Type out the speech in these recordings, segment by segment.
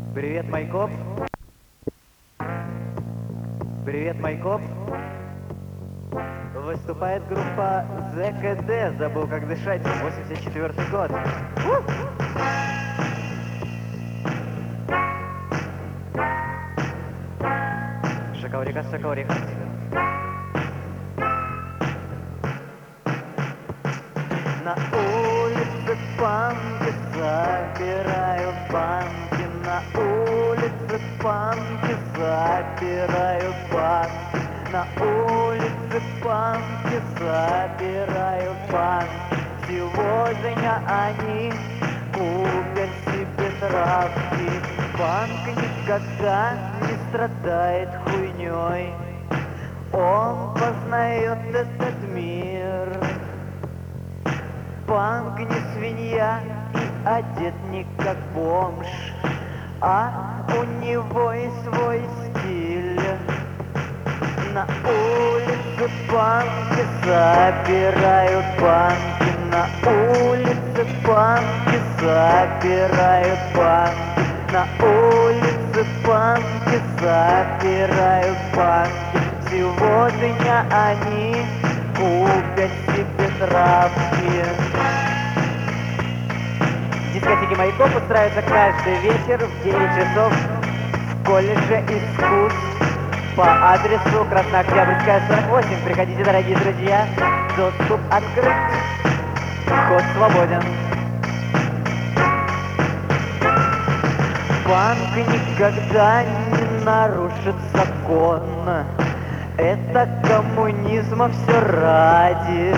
Привет, Майкоп. Привет, Майкоп. Выступает группа ЗКД. Забыл, как дышать. 84-й год. Шакаурикас, шакаурикас. На улице панки собирают банки. На улице панки собирают банки. На улице панки собирают банки. Сегодня они купят себе травки. Банк никогда не страдает хуйней. Он познает этот мир. Панк не свинья и одет не как бомж, а у него и свой стиль. На улице панки собирают банки. На улице панки собирают банки. На улице панки собирают банки. Сегодня они купят себе травки. Дискотеки Майкоп устраиваются каждый вечер в 9 часов в колледже искусств по адресу Краснооктябрьская, 48. Приходите, дорогие друзья, доступ открыт, вход свободен. Банк никогда не нарушит закон. Это коммунизма все ради.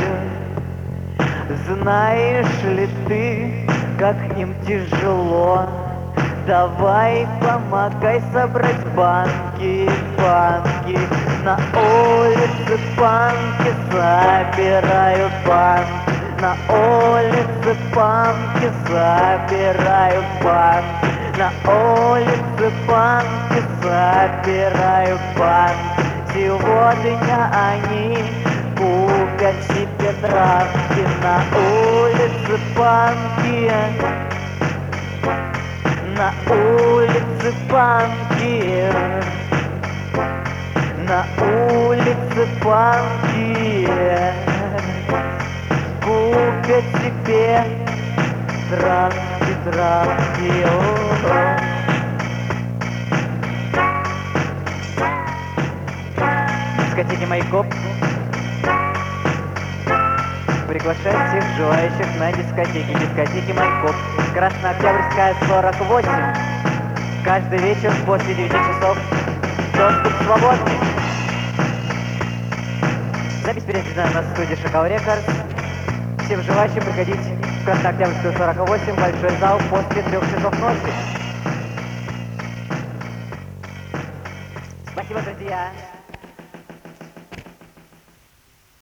Знаешь ли ты, как им тяжело? Давай помогай собрать банки, банки. На улице банки собирают банки. На улице банки собирают банки. На улице банки собирают банки. Сегодня они купят себе травки. На улице банки. На улице банки. На улице банки. Купят себе травки, травки. Дискотеки Майкоп приглашает всех желающих на дискотеки. Дискотеки Майкоп. Краснооктябрьская, 48. Каждый вечер после 9 часов. Доступ свободный. Запись передана на студии Шакал Рекордс. Всем желающим приходить в Краснооктябрьскую, 48, большой зал после 3 часов ночи. Спасибо, друзья.